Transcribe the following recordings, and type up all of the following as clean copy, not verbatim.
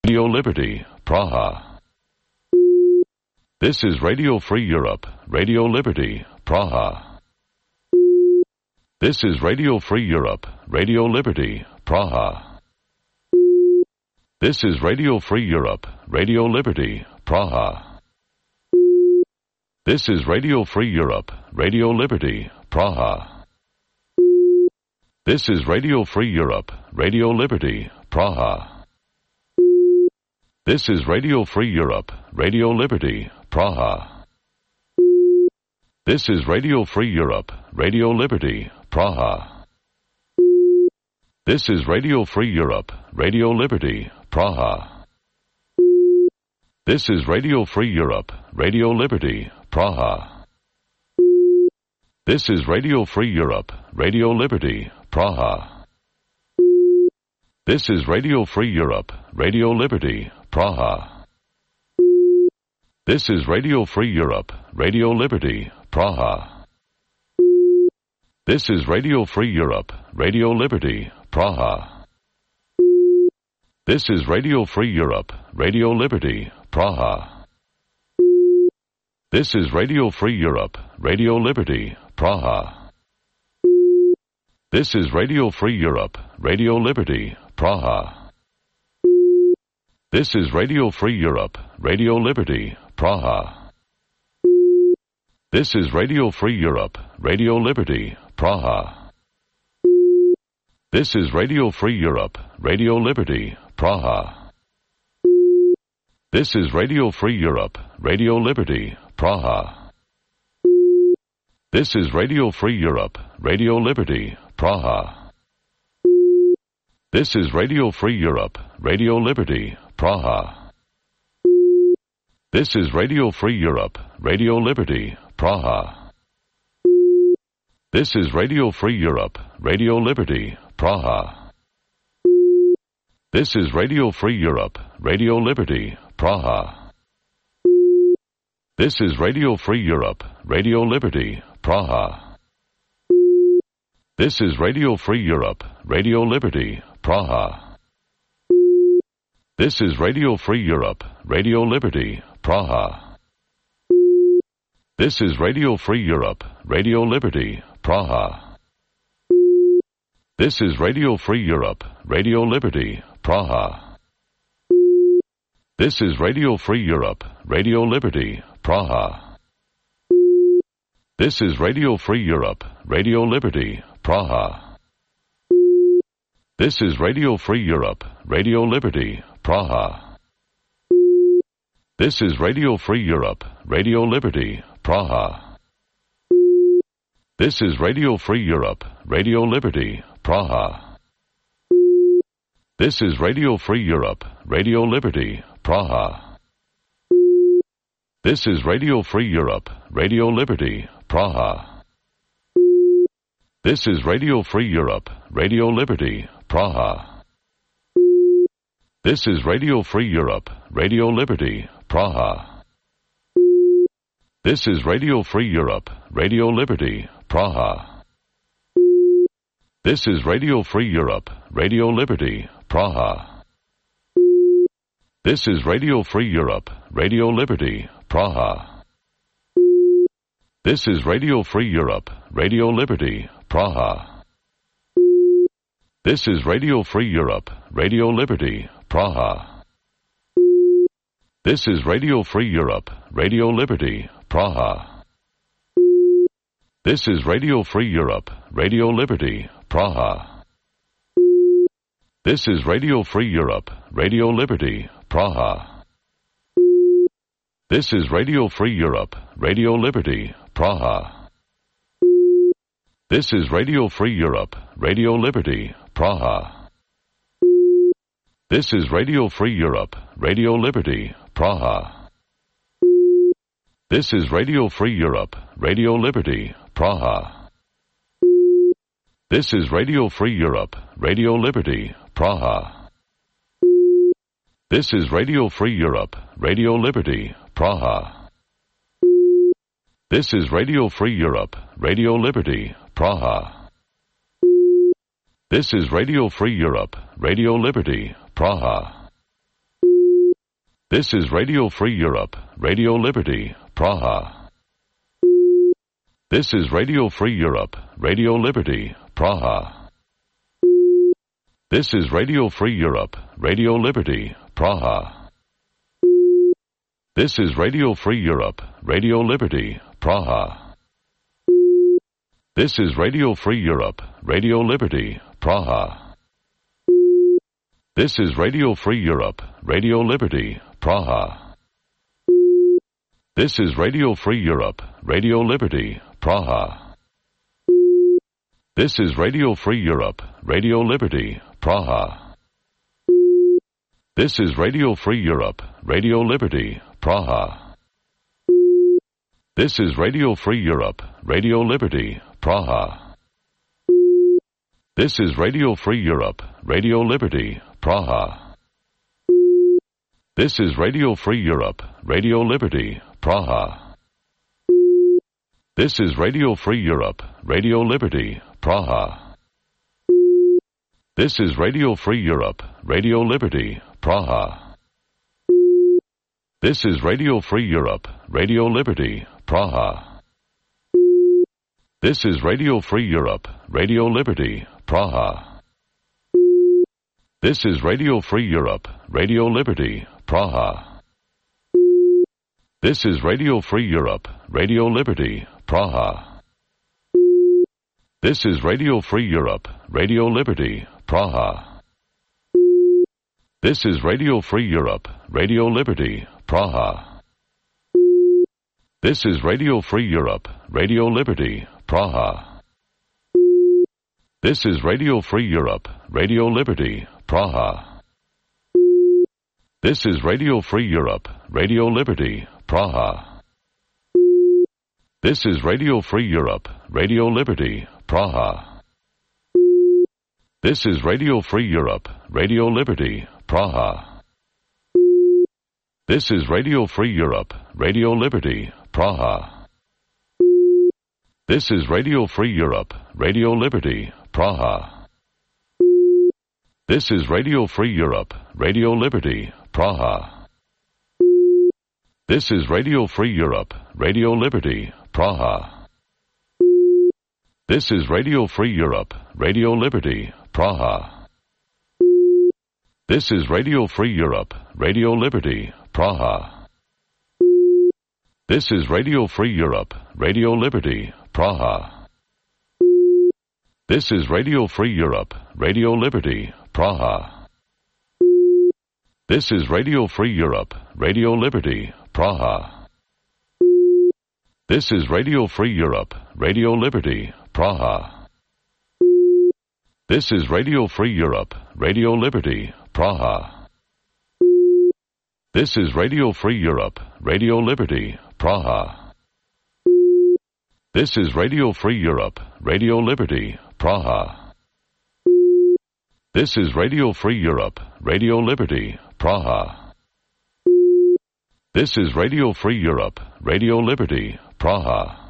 Radio Liberty, Praha. This is Radio Free Europe, Radio Liberty, Praha. This is Radio Free Europe, Radio Liberty, Praha. This is Radio Free Europe, Radio Liberty, Praha. This is Radio Free Europe, Radio Liberty, Praha. This is Radio Free Europe, Radio Liberty, Praha. This is Radio Free Europe, Radio Liberty, Praha. This is Radio Free Europe, Radio Liberty, Praha. This is Radio Free Europe, Radio Liberty, Praha. This is Radio Free Europe, Radio Liberty, Praha. This is Radio Free Europe, Radio Liberty, Praha. This is Radio Free Europe, Radio Liberty, Praha. This is Radio Free Europe, Radio Liberty, Praha. This is Radio Free Europe, Radio Liberty, Praha. This is Radio Free Europe, Radio Liberty, Praha. This is Radio Free Europe, Radio Liberty, Praha. This is Radio Free Europe, Radio Liberty, Praha. This is Radio Free Europe, Radio Liberty, Praha. This is Radio Free Europe, Radio Liberty, Praha. This is Radio Free Europe, Radio Liberty, Praha. This is Radio Free Europe, Radio Liberty, Praha. This is Radio Free Europe, Radio Liberty, Praha. This is Radio Free Europe, Radio Liberty, Praha. This is Radio Free Europe, Radio Liberty, Praha. This is Radio Free Europe, Radio Liberty, Praha. This is Radio Free Europe, Radio Liberty, Praha. This is Radio Free Europe, Radio Liberty, Praha. This is Radio Free Europe, Radio Liberty, Praha. This is Radio Free Europe, Radio Liberty, Praha. This is Radio Free Europe, Radio Liberty, Praha. This is Radio Free Europe, Radio Liberty, Praha. This is Radio Free Europe, Radio Liberty, Praha. This is Radio Free Europe, Radio Liberty, Praha. This is Radio Free Europe, Radio Liberty, Praha. This is Radio Free Europe, Radio Liberty, Praha. This is Radio Free Europe, Radio Liberty, Praha. This is Radio Free Europe, Radio Liberty, Praha. This is Radio Free Europe, Radio Liberty, Praha. This is Radio Free Europe, Radio Liberty, Praha. This is Radio Free Europe, Radio Liberty, Praha. This is Radio Free Europe, Radio Liberty, Praha. This is Radio Free Europe, Radio Liberty, Praha. This is Radio Free Europe, Radio Liberty, Praha. This is Radio Free Europe, Radio Liberty, Praha. This is Radio Free Europe, Radio Liberty, Praha. This is Radio Free Europe, Radio Liberty, Praha. This is Radio Free Europe, Radio Liberty, Praha. This is Radio Free Europe, Radio Liberty, Praha. This is Radio Free Europe, Radio Liberty, Praha. This is Radio Free Europe, Radio Liberty, Praha. This is Radio Free Europe, Radio Liberty, Praha. This is Radio Free Europe, Radio Liberty, Praha. This is Radio Free Europe, Radio Liberty, Praha. This is Radio Free Europe, Radio Liberty, Praha. This is Radio Free Europe, Radio Liberty, Praha. This is Radio Free Europe, Radio Liberty, Praha. This is Radio Free Europe, Radio Liberty, Praha. This is Radio Free Europe, Radio Liberty, Praha. This is Radio Free Europe, Radio Liberty, Praha. This is Radio Free Europe, Radio Liberty, Praha. This is Radio Free Europe, Radio Liberty, Praha. This is Radio Free Europe, Radio Liberty, Praha. This is Radio Free Europe, Radio Liberty, Praha. This is Radio Free Europe, Radio Liberty, Praha. This is Radio Free Europe, Radio Liberty, Praha. This is Radio Free Europe, Radio Liberty, Praha. This is Radio Free Europe, Radio Liberty, Praha. This is Radio Free Europe, Radio Liberty, Praha. This is Radio Free Europe, Radio Liberty, Praha. This is Radio Free Europe, Radio Liberty, Praha. This is Radio Free Europe, Radio Liberty, Praha. This is Radio Free Europe, Radio Liberty, Praha. This is Radio Free Europe, Radio Liberty, Praha. This is Radio Free Europe, Radio Liberty, Praha. This is Radio Free Europe, Radio Liberty, Praha. This is Radio Free Europe, Radio Liberty, Praha. This is Radio Free Europe, Radio Liberty, Praha. This is Radio Free Europe, Radio Liberty, Praha. This is Radio Free Europe, Radio Liberty, Praha. This is Radio Free Europe, Radio Liberty, Praha. This is Radio Free Europe, Radio Liberty, Praha. This is Radio Free Europe, Radio Liberty, Praha. This is Radio Free Europe, Radio Liberty, Praha. This is Radio Free Europe, Radio Liberty, Praha. This is Radio Free Europe, Radio Liberty, Praha. This is Radio Free Europe, Radio Liberty, Praha. This is Radio Free Europe, Radio Liberty, Praha. This is Radio Free Europe, Radio Liberty, Praha. This is Radio Free Europe, Radio Liberty, Praha. This is Radio Free Europe, Radio Liberty, Praha. This is Radio Free Europe, Radio Liberty, Praha. This is Radio Free Europe, Radio Liberty, Praha. This is Radio Free Europe, Radio Liberty, Praha. This is Radio Free Europe, Radio Liberty, Praha. This is Radio Free Europe, Radio Liberty, Praha. This is Radio Free Europe, Radio Liberty, Praha.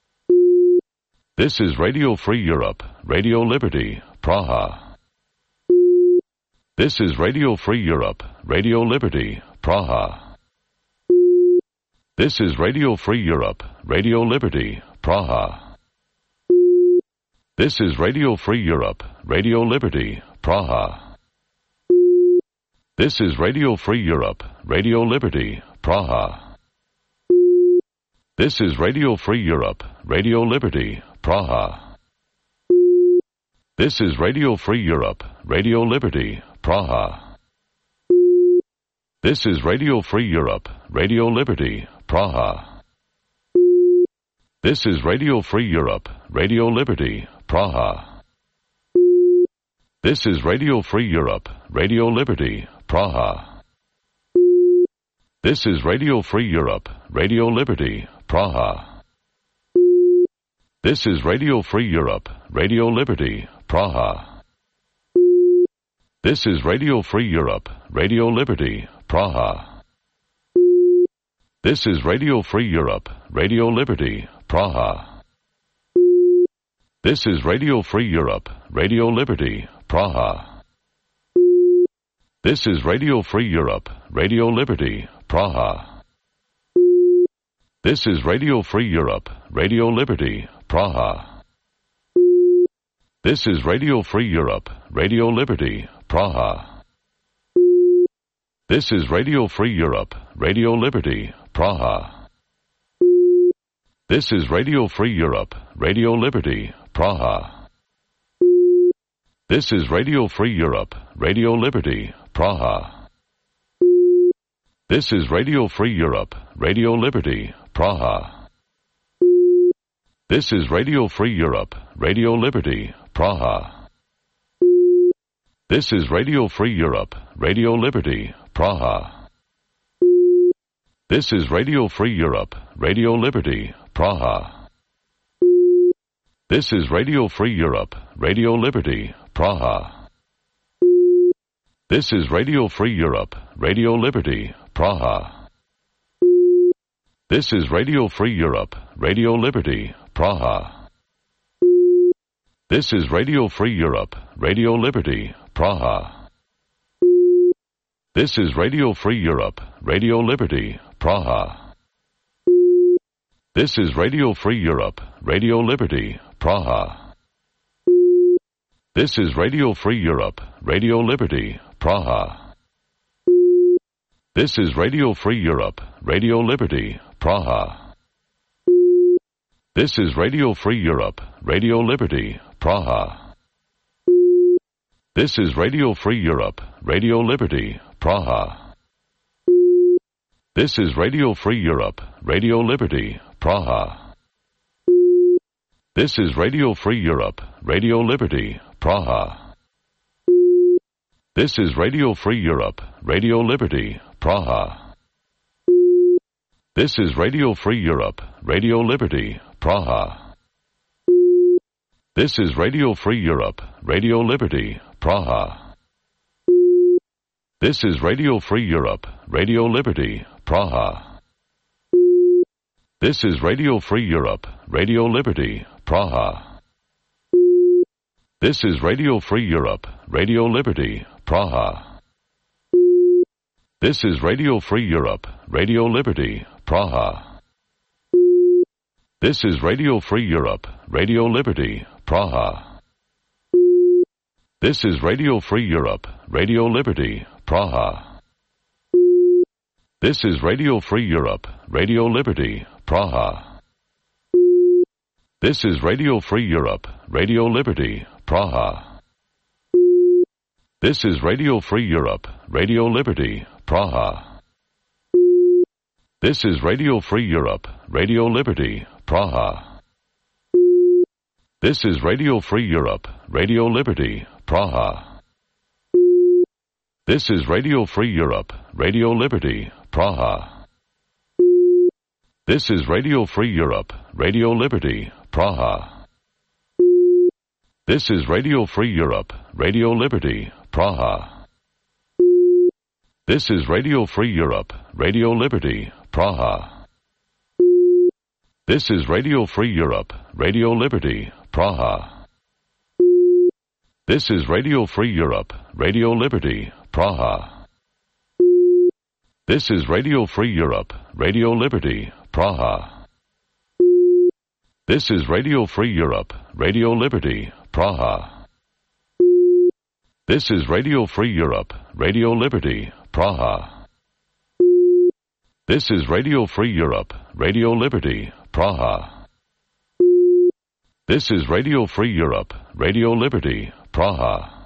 This is Radio Free Europe, Radio Liberty, Praha. This is Radio Free Europe, Radio Liberty, Praha. This is Radio Free Europe, Radio Liberty, Praha. This is Radio Free Europe, Radio Liberty, Praha. This is Radio Free Europe, Radio Liberty, Praha. This is Radio Free Europe, Radio Liberty, Praha. This is Radio Free Europe, Radio Liberty, Praha. This is Radio Free Europe, Radio Liberty, Praha. This is Radio Free Europe, Radio Liberty, Praha. This is Radio Free Europe, Radio Liberty, Praha. This is Radio Free Europe, Radio Liberty, Praha. This is Radio Free Europe, Radio Liberty, Praha. This is Radio Free Europe, Radio Liberty, Praha. This is Radio Free Europe, Radio Liberty, Praha. This is Radio Free Europe, Radio Liberty, Praha. This is Radio Free Europe, Radio Liberty, Praha. This is Radio Free Europe, Radio Liberty, Praha. This is Radio Free Europe, Radio Liberty, Praha. This is Radio Free Europe, Radio Liberty, Praha. This is Radio Free Europe, Radio Liberty, Praha. This is Radio Free Europe, Radio Liberty, Praha. This is Radio Free Europe, Radio Liberty, Praha. This is Radio Free Europe, Radio Liberty, Praha. This is Radio Free Europe, Radio Liberty, Praha. This is Radio Free Europe, Radio Liberty, Praha. This is Radio Free Europe, Radio Liberty, Praha. This is Radio Free Europe, Radio Liberty, Praha. This is Radio Free Europe, Radio Liberty, Praha. This is Radio Free Europe, Radio Liberty, Praha. This is Radio Free Europe, Radio Liberty, Praha. This is Radio Free Europe, Radio Liberty, Praha. This is Radio Free Europe, Radio Liberty, Praha. This is Radio Free Europe, Radio Liberty, Praha. This is Radio Free Europe, Radio Liberty, Praha. This is Radio Free Europe, Radio Liberty, Praha. This is Radio Free Europe, Radio Liberty, Praha. This is Radio Free Europe, Radio Liberty, Praha. This is Radio Free Europe, Radio Liberty, Praha. This is Radio Free Europe, Radio Liberty, Praha. This is Radio Free Europe, Radio Liberty, Praha. This is Radio Free Europe, Radio Liberty, Praha. This is Radio Free Europe, Radio Liberty, Praha. This is Radio Free Europe, Radio Liberty, Praha. This is Radio Free Europe, Radio Liberty, Praha. This is Radio Free Europe, Radio Liberty, Praha. This is Radio Free Europe, Radio Liberty, Praha. This is Radio Free Europe, Radio Liberty, Praha. This is Radio Free Europe, Radio Liberty, Praha. This is Radio Free Europe, Radio Liberty, Praha. This is Radio Free Europe, Radio Liberty, Praha. This is Radio Free Europe, Radio Liberty, Praha. This is Radio Free Europe, Radio Liberty, Praha. This is Radio Free Europe, Radio Liberty, Praha. This is Radio Free Europe, Radio Liberty, Praha. This is Radio Free Europe, Radio Liberty, Praha. This is Radio Free Europe, Radio Liberty, Praha. This is Radio Free Europe, Radio Liberty, Praha. This is Radio Free Europe, Radio Liberty, Praha. This is Radio Free Europe, Radio Liberty, Praha. This is Radio Free Europe, Radio Liberty, Praha. This is Radio Free Europe, Radio Liberty, Praha. This is Radio Free Europe, Radio Liberty, Praha.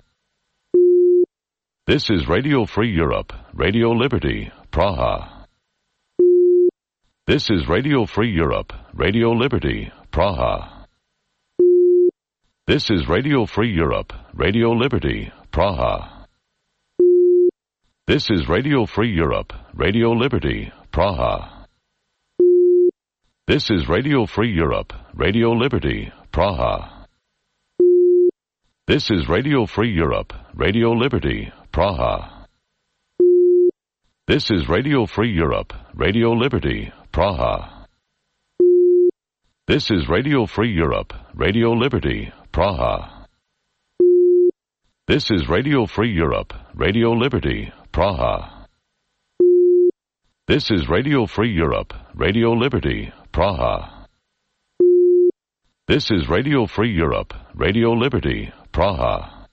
This is Radio Free Europe, Radio Liberty, Praha. This is Radio Free Europe, Radio Liberty, Praha. This is Radio Free Europe, Radio Liberty, Praha. This is Radio Free Europe, Radio Liberty, Praha. This is Radio Free Europe, Radio Liberty, Praha. This is Radio Free Europe, Radio Liberty, Praha. This is Radio Free Europe, Radio Liberty, Praha. This is Radio Free Europe, Radio Liberty, Praha. This is Radio Free Europe, Radio Liberty, Praha. This is Radio Free Europe, Radio Liberty, Praha. This is Radio Free Europe, Radio Liberty, Praha.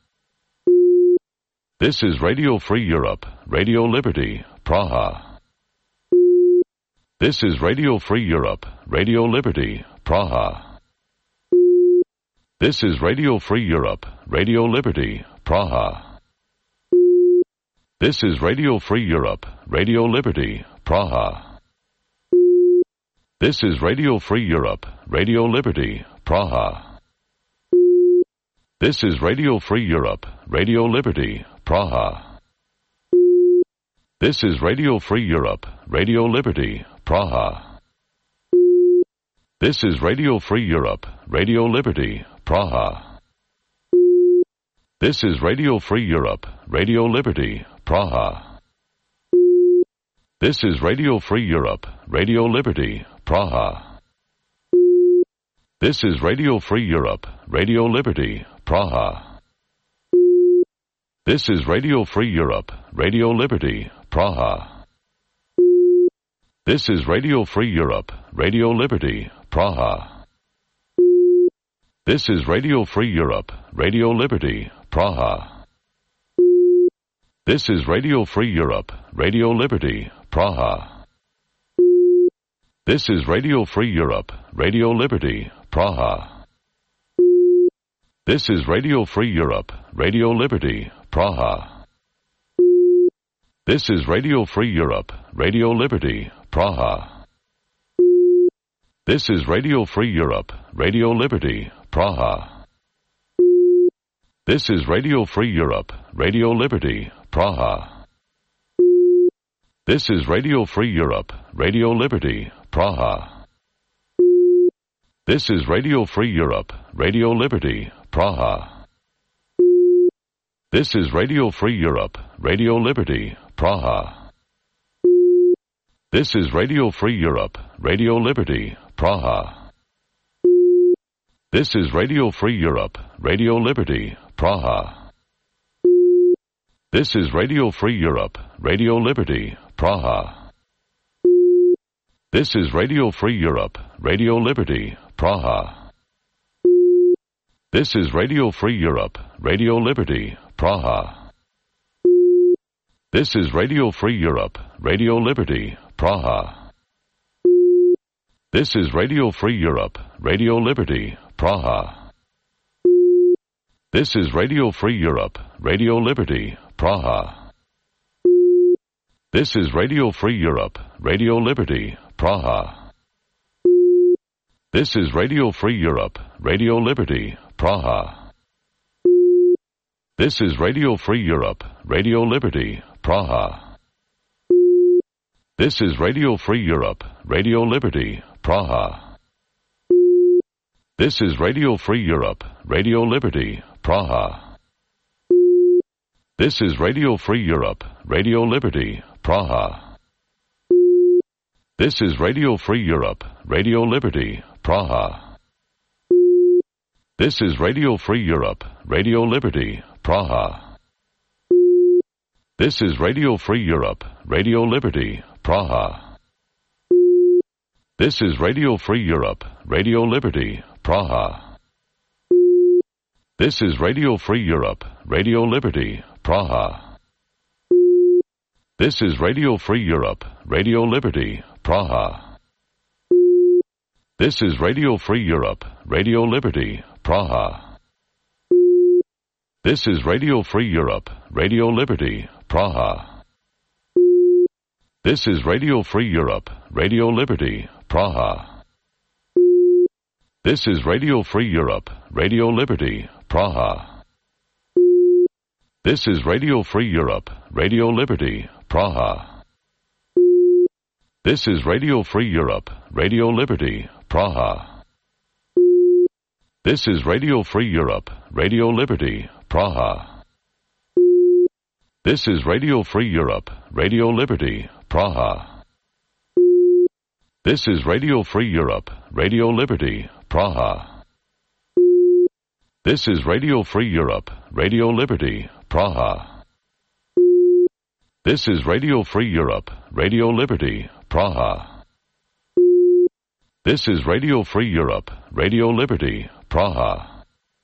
This is Radio Free Europe, Radio Liberty, Praha. This is Radio Free Europe, Radio Liberty, Praha. This is Radio Free Europe, Radio Liberty, Praha. This is Radio Free Europe, Radio Liberty, Praha. This is Radio Free Europe, Radio Liberty, Praha. This is Radio Free Europe, Radio Liberty, Praha. This is Radio Free Europe, Radio Liberty, Praha. This is Radio Free Europe, Radio Liberty, Praha. This is Radio Free Europe, Radio Liberty, Praha. This is Radio Free Europe, Radio Liberty, Praha. This is Radio Free Europe, Radio Liberty, Praha. This is Radio Free Europe, Radio Liberty, Praha. This is Radio Free Europe, Radio Liberty, Praha. This is Radio Free Europe, Radio Liberty, Praha. This is Radio Free Europe, Radio Liberty, Praha. This is Radio Free Europe, Radio Liberty, Praha. This is Radio Free Europe, Radio Liberty, Praha. This is Radio Free Europe, Radio Liberty, Praha. This is Radio Free Europe, Radio Liberty, Praha. This is Radio Free Europe, Radio Liberty, Praha. This is Radio Free Europe, Radio Liberty, Praha. This is Radio Free Europe, Radio Liberty, Praha. This is Radio Free Europe, Radio Liberty, Praha. This is Radio Free Europe, Radio Liberty, Praha. This is Radio Free Europe, Radio Liberty, Praha. This is Radio Free Europe, Radio Liberty, Praha. This is Radio Free Europe, Radio Liberty, Praha. This is Radio Free Europe, Radio Liberty, Praha. This is Radio Free Europe, Radio Liberty, Praha. This is Radio Free Europe, Radio Liberty, Praha. This is Radio Free Europe, Radio Liberty, Praha. This is Radio Free Europe, Radio Liberty, Praha. This is Radio Free Europe, Radio Liberty, Praha. This is Radio Free Europe, Radio Liberty, Praha. This is Radio Free Europe, Radio Liberty, Praha. This is Radio Free Europe, Radio Liberty, Praha. This is Radio Free Europe, Radio Liberty, Praha. This is Radio Free Europe, Radio Liberty, Praha. This is Radio Free Europe, Radio Liberty, Praha. This is Radio Free Europe, Radio Liberty, Praha. This is Radio Free Europe, Radio Liberty, Praha. This is Radio Free Europe, Radio Liberty, Praha. This is Radio Free Europe, Radio Liberty, Praha. This is Radio Free Europe, Radio Liberty, Praha. This is Radio Free Europe, Radio Liberty, Praha. This is Radio Free Europe, Radio Liberty, Praha. This is Radio Free Europe, Radio Liberty, Praha. This is Radio Free Europe, Radio Liberty, Praha. This is Radio Free Europe, Radio Liberty, Praha. This is Radio Free Europe, Radio Liberty, Praha. This is Radio Free Europe, Radio Liberty, Praha. This is Radio Free Europe, Radio Liberty, Praha. This is Radio Free Europe, Radio Liberty, Praha. This is Radio Free Europe, Radio Liberty, Praha. This is Radio Free Europe, Radio Liberty, Praha.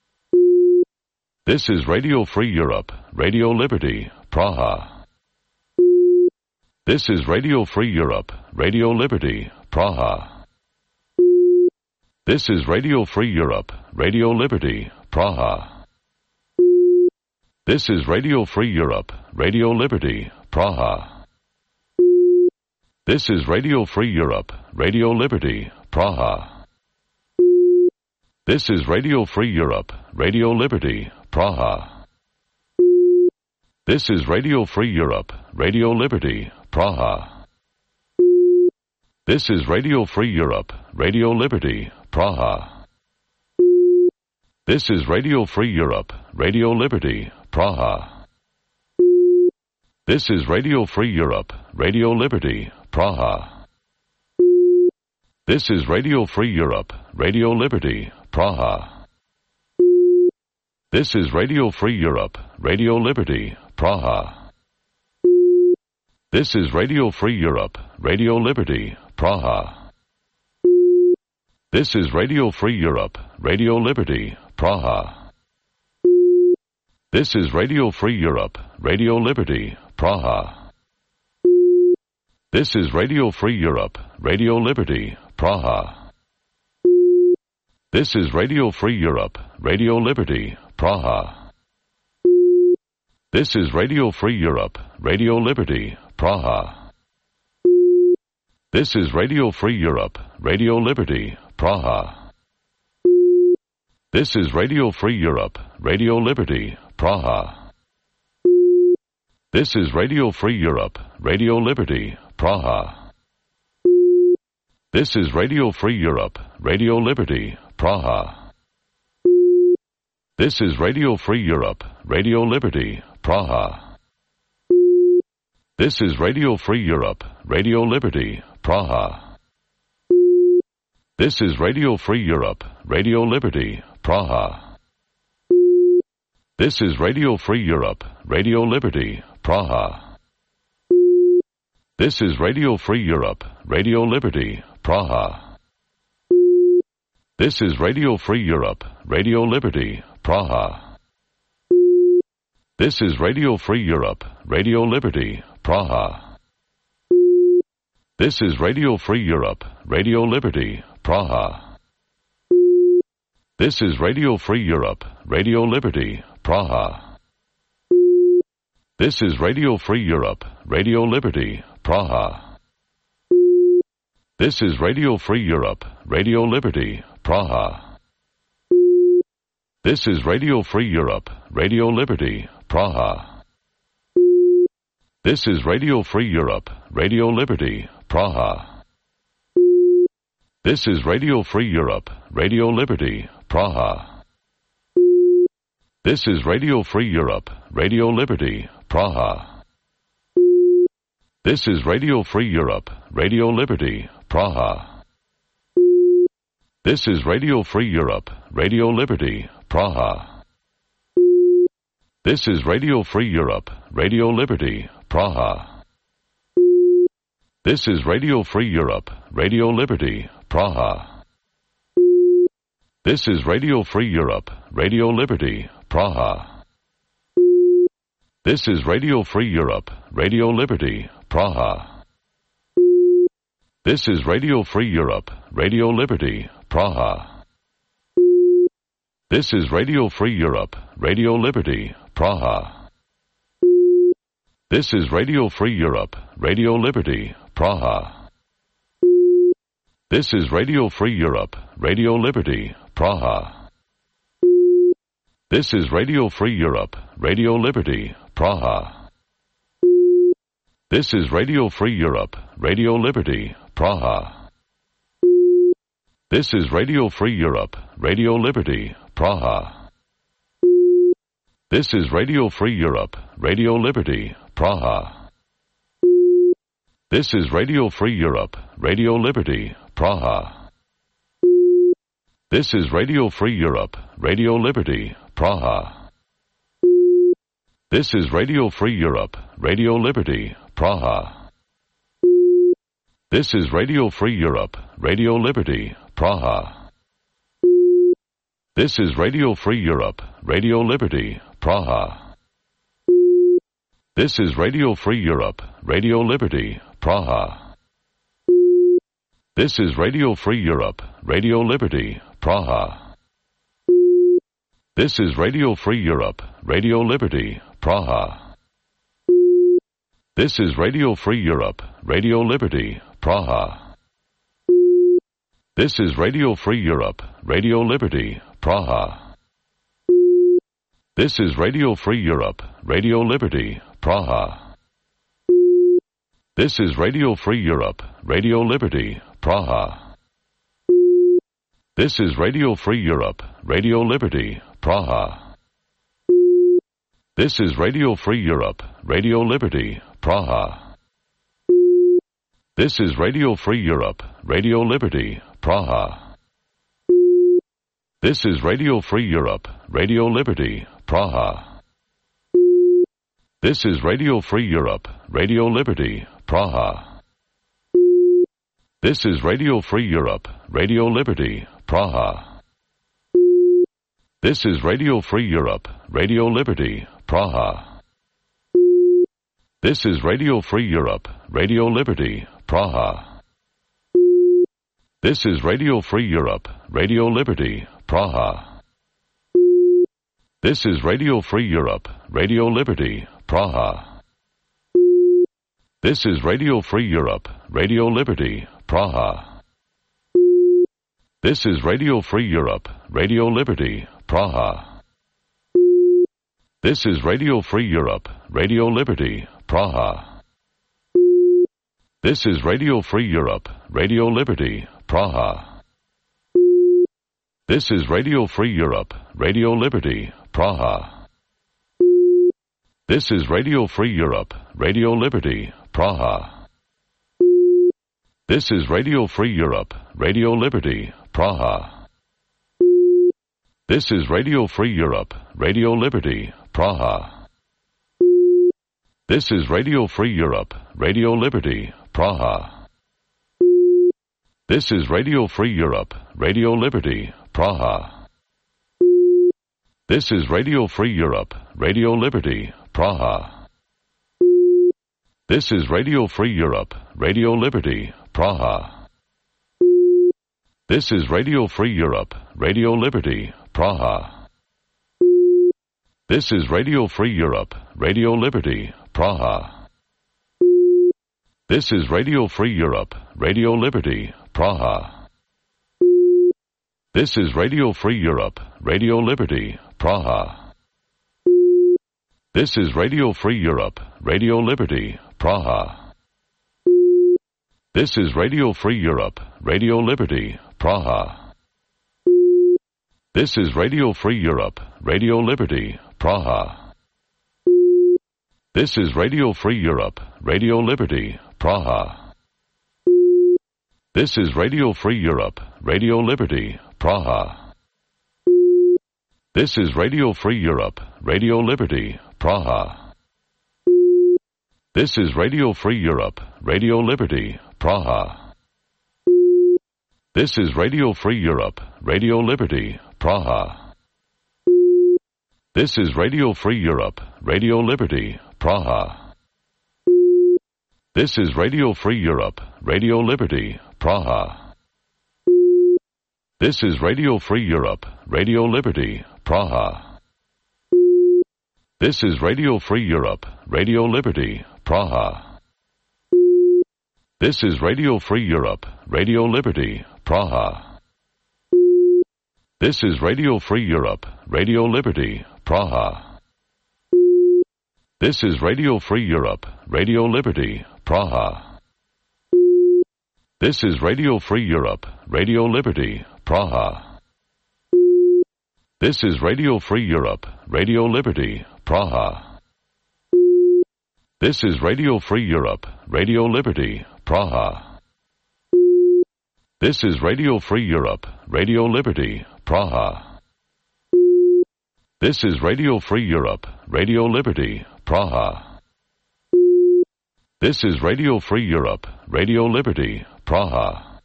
This is Radio Free Europe, Radio Liberty, Praha. This is Radio Free Europe, Radio Liberty, Praha. This is Radio Free Europe, Radio Liberty, Praha. This is Radio Free Europe, Radio Liberty, Praha. This is Radio Free Europe, Radio Liberty, Praha. This is Radio Free Europe, Radio Liberty, Praha. This is Radio Free Europe, Radio Liberty, Praha. This is Radio Free Europe, Radio Liberty, Praha. This is Radio Free Europe, Radio Liberty, Praha. This is Radio Free Europe, Radio Liberty, Praha. This is Radio Free Europe, Radio Liberty, Praha. This is Radio Free Europe, Radio Liberty, Praha. This is Radio Free Europe, Radio Liberty, Praha. This is Radio Free Europe, Radio Liberty, Praha. This is Radio Free Europe, Radio Liberty, Praha. This is Radio Free Europe, Radio Liberty, Praha. This is Radio Free Europe, Radio Liberty, Praha. This is Radio Free Europe, Radio Liberty, Praha. This is Radio Free Europe, Radio Liberty, Praha. This is Radio Free Europe, Radio Liberty, Praha. This is Radio Free Europe, Radio Liberty, Praha. This is Radio Free Europe, Radio Liberty, Praha. This is Radio Free Europe, Radio Liberty, Praha. This is Radio Free Europe, Radio Liberty, Praha. This is Radio Free Europe, Radio Liberty, Praha. This is Radio Free Europe, Radio Liberty, Praha. This is Radio Free Europe, Radio Liberty, Praha. This is Radio Free Europe, Radio Liberty, Praha. This is Radio Free Europe, Radio Liberty, Praha. This is Radio Free Europe, Radio Liberty, Praha. This is Radio Free Europe, Radio Liberty, Praha. This is Radio Free Europe, Radio Liberty, Praha. This is Radio Free Europe, Radio Liberty, Praha. This is Radio Free Europe, Radio Liberty, Praha. This is Radio Free Europe, Radio Liberty, Praha. This is Radio Free Europe, Radio Liberty, Praha. This is Radio Free Europe, Radio Liberty, Praha. This is Radio Free Europe, Radio Liberty, Praha. This is Radio Free Europe, Radio Liberty, Praha. This is Radio Free Europe, Radio Liberty, Praha. This is Radio Free Europe, Radio Liberty, Praha. This is Radio Free Europe, Radio Liberty, Praha. This is Radio Free Europe, Radio Liberty, Praha. This is Radio Free Europe, Radio Liberty, Praha. This is Radio Free Europe, Radio Liberty, Praha. This is Radio Free Europe, Radio Liberty, Praha. This is Radio Free Europe, Radio Liberty, Praha. This is Radio Free Europe, Radio Liberty, Praha. This is Radio Free Europe, Radio Liberty, Praha. This is Radio Free Europe, Radio Liberty, Praha. This is Radio Free Europe, Radio Liberty, Praha. This is Radio Free Europe, Radio Liberty, Praha. This is Radio Free Europe, Radio Liberty, Praha. This is Radio Free Europe, Radio Liberty, Praha. This is Radio Free Europe, Radio Liberty, Praha. This is Radio Free Europe, Radio Liberty, Praha. This is Radio Free Europe, Radio Liberty, Praha. This is Radio Free Europe, Radio Liberty, Praha. This is Radio Free Europe, Radio Liberty, Praha. This is Radio Free Europe, Radio Liberty, Praha. This is Radio Free Europe, Radio Liberty, Praha. This is Radio Free Europe, Radio Liberty, Praha. This is Radio Free Europe, Radio Liberty, Praha. This is Radio Free Europe, Radio Liberty, Praha. This is Radio Free Europe, Radio Liberty, Praha. This is Radio Free Europe, Radio Liberty, Praha. This is Radio Free Europe, Radio Liberty, Praha. This is Radio Free Europe, Radio Liberty, Praha. This is Radio Free Europe, Radio Liberty, Praha. This is Radio Free Europe, Radio Liberty, Praha. This is Radio Free Europe, Radio Liberty, Praha. This is Radio Free Europe, Radio Liberty, Praha. This is Radio Free Europe, Radio Liberty, Praha. This is Radio Free Europe, Radio Liberty, Praha. This is Radio Free Europe, Radio Liberty, Praha. This is Radio Free Europe, Radio Liberty, Praha. This is Radio Free Europe, Radio Liberty, Praha. This is Radio Free Europe, Radio Liberty, Praha. This is Radio Free Europe, Radio Liberty, Praha. This is Radio Free Europe, Radio Liberty, Praha. This is Radio Free Europe, Radio Liberty, Praha. This is Radio Free Europe, Radio Liberty, Praha. This is Radio Free Europe, Radio Liberty, Praha. This is Radio Free Europe, Radio Liberty, Praha. This is Radio Free Europe, Radio Liberty, Praha. This is Radio Free Europe, Radio Liberty, Praha. This is Radio Free Europe, Radio Liberty, Praha. This is Radio Free Europe, Radio Liberty, Praha. This is Radio Free Europe, Radio Liberty, Praha. This is Radio Free Europe, Radio Liberty, Praha. This is Radio Free Europe, Radio Liberty, Praha. This is Radio Free Europe, Radio Liberty, Praha. This is Radio Free Europe, Radio Liberty, Praha. This is Radio Free Europe, Radio Liberty, Praha. This is Radio Free Europe, Radio Liberty, Praha. This is Radio Free Europe, Radio Liberty, Praha. This is Radio Free Europe, Radio Liberty, Praha. This is Radio Free Europe, Radio Liberty, Praha. This is Radio Free Europe, Radio Liberty, Praha. This is Radio Free Europe, Radio Liberty, Praha. This is Radio Free Europe, Radio Liberty, Praha. This is Radio Free Europe, Radio Liberty, Praha. This is Radio Free Europe, Radio Liberty, Praha. This is Radio Free Europe, Radio Liberty, Praha. This is Radio Free Europe, Radio Liberty, Praha. This is Radio Free Europe, Radio Liberty, Praha. This is Radio Free Europe, Radio Liberty, Praha. This is Radio Free Europe, Radio Liberty, Praha. This is Radio Free Europe, Radio Liberty, Praha. This is Radio Free Europe, Radio Liberty, Praha.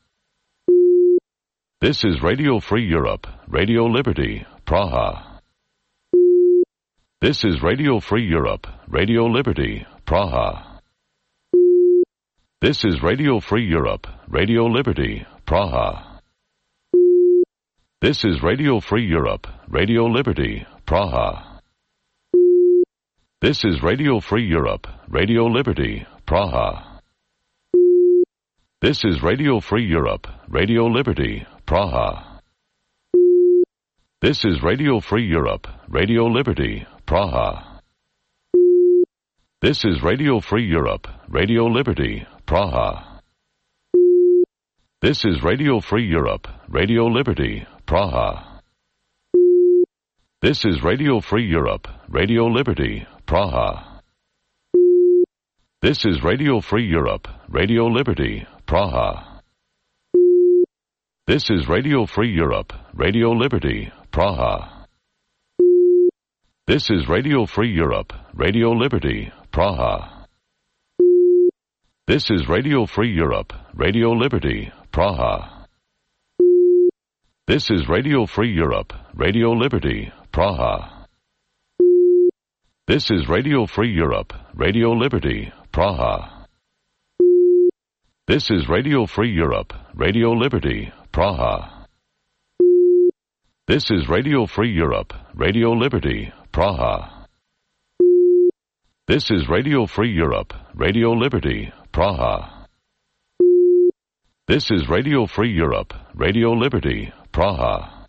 This is Radio Free Europe, Radio Liberty, Praha. This is Radio Free Europe, Radio Liberty, Praha. This is Radio Free Europe, Radio Liberty, Praha. This is Radio Free Europe, Radio Liberty, Praha. This is Radio Free Europe, Radio Liberty, Praha. This is Radio Free Europe, Radio Liberty, Praha. This is Radio Free Europe, Radio Liberty, Praha. This is Radio Free Europe, Radio Liberty, Praha. This is Radio Free Europe, Radio Liberty, Praha. This is Radio Free Europe, Radio Liberty, Praha. This is Radio Free Europe, Radio Liberty, Praha. This is Radio Free Europe, Radio Liberty, Praha. This is Radio Free Europe, Radio Liberty, Praha. This is Radio Free Europe, Radio Liberty, Praha. This is Radio Free Europe, Radio Liberty, Praha. This is Radio Free Europe, Radio Liberty, Praha. This is Radio Free Europe, Radio Liberty, Praha. This is Radio Free Europe, Radio Liberty, Praha. This is Radio Free Europe, Radio Liberty, Praha. This is Radio Free Europe, Radio Liberty, Praha.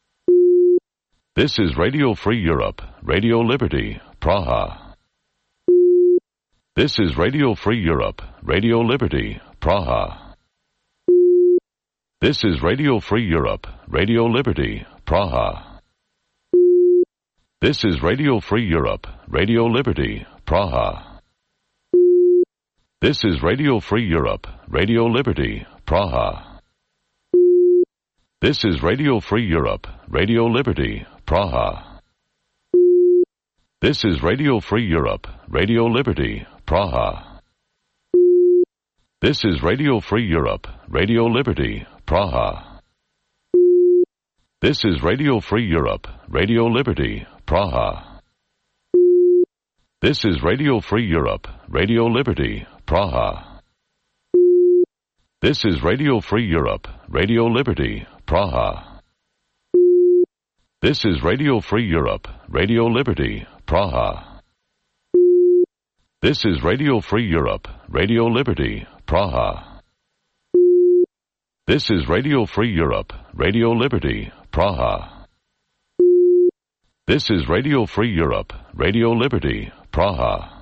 This is Radio Free Europe, Radio Liberty, Praha. This is Radio Free Europe, Radio Liberty, Praha. This is Radio Free Europe, Radio Liberty, Praha. This is Radio Free Europe, Radio Liberty, Praha. This is Radio Free Europe, Radio Liberty, Praha. This is Radio Free Europe, Radio Liberty, Praha. This is Radio Free Europe, Radio Liberty, Praha. This is Radio Free Europe, Radio Liberty, Praha. This is Radio Free Europe, Radio Liberty, Praha. This is Radio Free Europe, Radio Liberty, Praha. This is Radio Free Europe, Radio Liberty, Praha. This is Radio Free Europe, Radio Liberty, Praha. This is Radio Free Europe, Radio Liberty, Praha. This is Radio Free Europe, Radio Liberty, Praha. This is Radio Free Europe, Radio Liberty, Praha.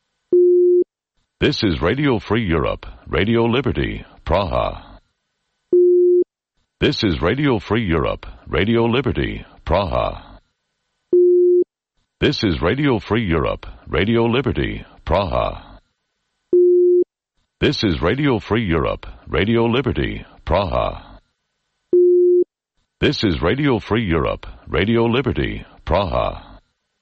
This is Radio Free Europe, Radio Liberty, Praha. This is Radio Free Europe, Radio Liberty, Praha. This is Radio Free Europe, Radio Liberty, Praha. This is Radio Free Europe, Radio Liberty, Praha. This is Radio Free Europe, Radio Liberty, Praha.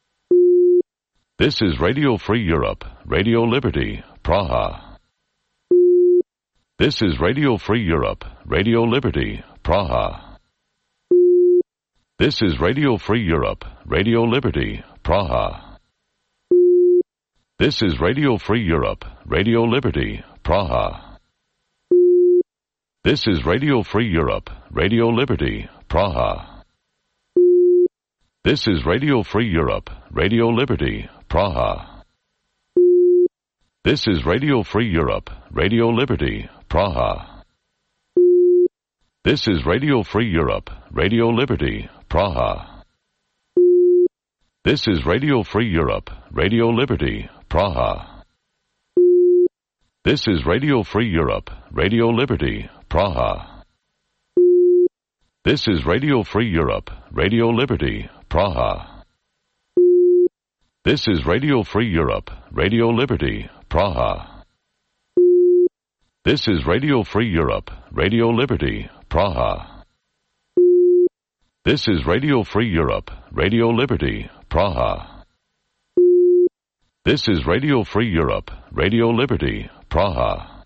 This is Radio Free Europe, Radio Liberty, Praha. This is Radio Free Europe, Radio Liberty, Praha. This is Radio Free Europe, Radio Liberty, Praha. This is Radio Free Europe, Radio Liberty, Praha. This is Radio Free Europe, Radio Liberty, Praha. This is Radio Free Europe, Radio Liberty, Praha. This is Radio Free Europe, Radio Liberty, Praha. This is Radio Free Europe, Radio Liberty, Praha. This is Radio Free Europe, Radio Liberty, Praha. This is Radio Free Europe, Radio Liberty, Praha. This is Radio Free Europe, Radio Liberty, Praha. This is Radio Free Europe, Radio Liberty, Praha. This is Radio Free Europe, Radio Liberty, Praha. This is Radio Free Europe, Radio Liberty, Praha. This is Radio Free Europe, Radio Liberty, Praha.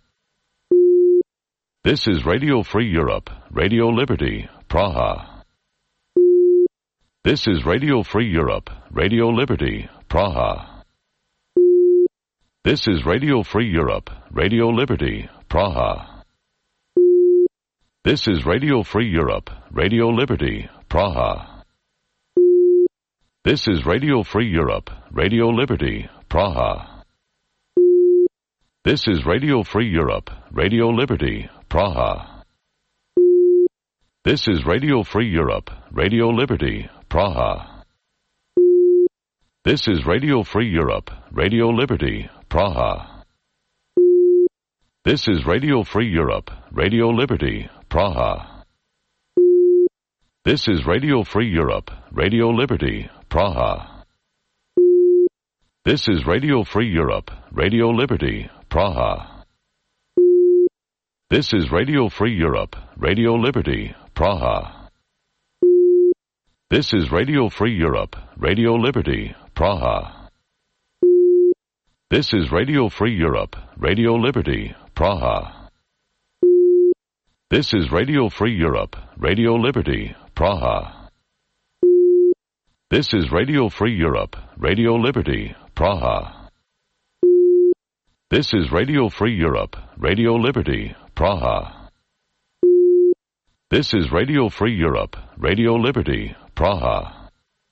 This is Radio Free Europe, Radio Liberty, Praha. This is Radio Free Europe, Radio Liberty, Praha. This is Radio Free Europe, Radio Liberty, Praha. This is Radio Free Europe, Radio Liberty, Praha. This is Radio Free Europe, Radio Liberty, Praha. This is Radio Free Europe, Radio Liberty, Praha. This is Radio Free Europe, Radio Liberty, Praha. This is Radio Free Europe, Radio Liberty, Praha. This is Radio Free Europe, Radio Liberty, Praha. This is Radio Free Europe, Radio Liberty, Praha. This is Radio Free Europe, Radio Liberty, Praha. This is Radio Free Europe, Radio Liberty, Praha. This is Radio Free Europe, Radio Liberty, Praha. This is Radio Free Europe, Radio Liberty, Praha. This is Radio Free Europe, Radio Liberty, Praha. This is Radio Free Europe, Radio Liberty, Praha. This is Radio Free Europe, Radio Liberty, Praha. This is Radio Free Europe, Radio Liberty, Praha.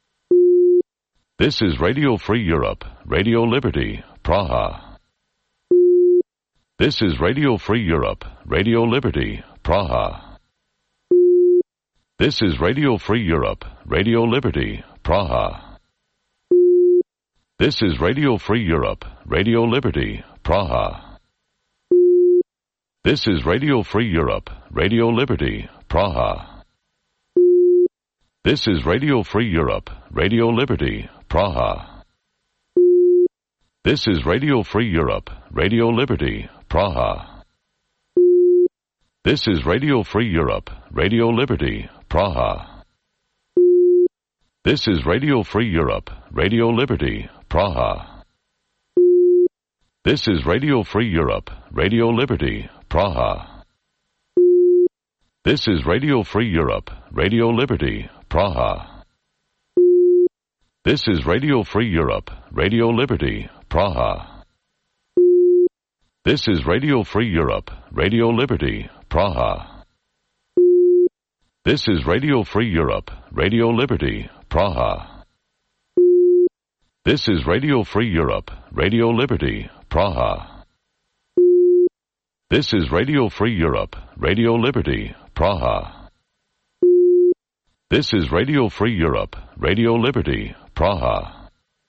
This is Radio Free Europe, Radio Liberty, Praha. This is Radio Free Europe, Radio Liberty, Praha. This is Radio Free Europe, Radio Liberty, Praha. This is Radio Free Europe, Radio Liberty, Praha. This is Radio Free Europe, Radio Liberty, Praha. This is Radio Free Europe, Radio Liberty, Praha. This is Radio Free Europe, Radio Liberty, Praha. This is Radio Free Europe, Radio Liberty, Praha. This is Radio Free Europe, Radio Liberty, Praha. This is Radio Free Europe, Radio Liberty, Praha. This is Radio Free Europe, Radio Liberty, Praha. This is Radio Free Europe, Radio Liberty, Praha. This is Radio Free Europe, Radio Liberty, Praha. This is Radio Free Europe, Radio Liberty, Praha. This is Radio Free Europe, Radio Liberty, Praha. This is Radio Free Europe, Radio Liberty, Praha. This is Radio Free Europe, Radio Liberty, Praha.